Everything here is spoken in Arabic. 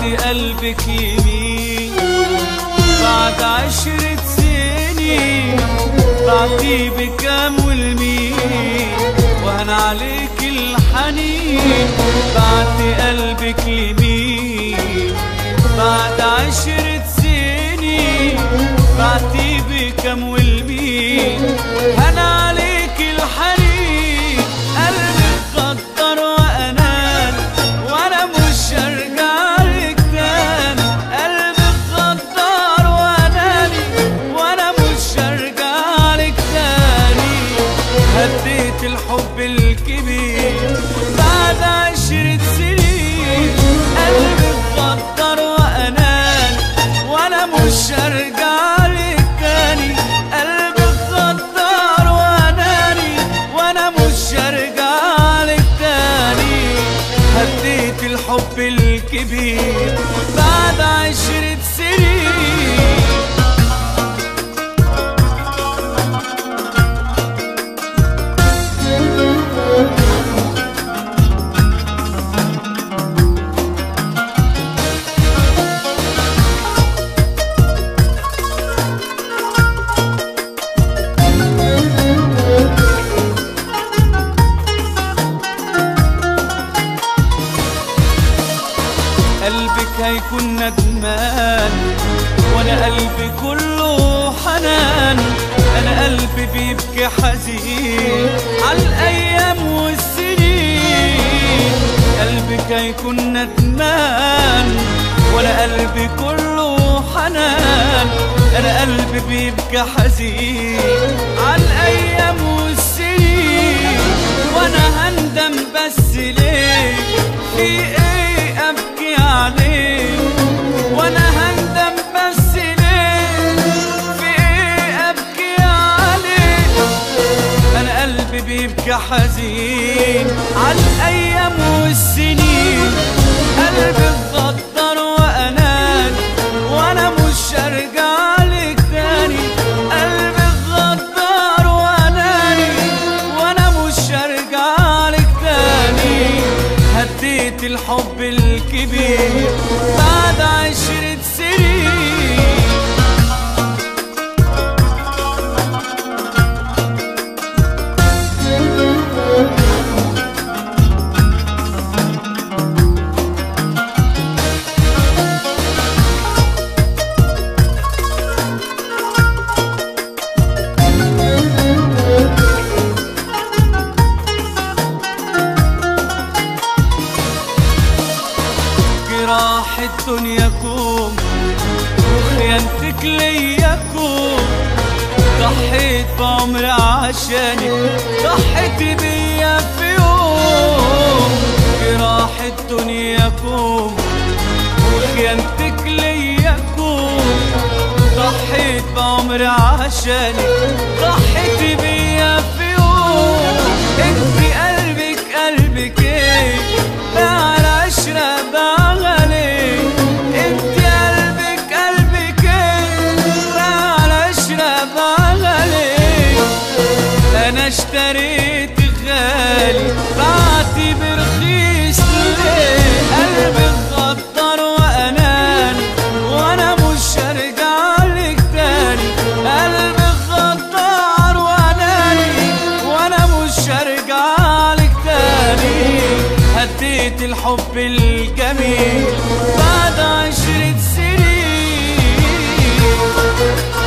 قلبك يمين بعد 10 سنين، بعتي بكام والمين وهن عليك الحنين. بعتي قلبك يمين بعد 10 سنين، بعتي بكام والمين هن عليك الحنين. قلبك غدر وأنان وأنا مش هرجع لك تاني. قلبك غدر وأناني وأنا مش هرجع لك تاني. هديت الحب الكبير بعد 10 سنين. قلبك غدر وأناني وأنا مش هرجع لك تاني. قلبك غدر وأناني وأنا مش هرجع لك تاني. هديت الحب الكبير بعد 10 سنين. قلبك هيكون ندمان وانا قلبي كله حنان. انا قلبي بيبكي حزين عالايام والسنين. قلبك هيكون ندمان وانا قلبي كله حنان. انا قلبي بيبكي حزين عالايام والسنين. وانا هندم بس ليه؟ في ايه ابكي عليه؟ وانا هندم بس ليه؟ في ايه ابكي عليه؟ انا قلبي بيبكي حزين عالايام والسنين. قلبي غدر وانان وانا مش هرجع لك تاني. قلبي غدر واناني وانا مش هرجع لك تاني. هديت الحب الكبير بعد 10 سنين. جراح الدنيا كوم وخيانتك ليا كوم. ضحيت بعمري عشانك، ضحيت بيا في يوم. جراح الدنيا كوم وخيانتك ليا كوم. ضحيت بعمري عشانك، ضحيت بيا في يوم. انت قلبك ايه؟ باع العشرة باع غالي. انت قلبك ايه؟ باع العشرة باع غالي. انا اشتريت غالي بعتي برخيص ليه؟ قلبك غدر وانان وانا مش هرجع لك تاني. قلبك غدر واناني وانا مش هرجع لك تاني. هديت الحب الجميل بعد 10 سنين.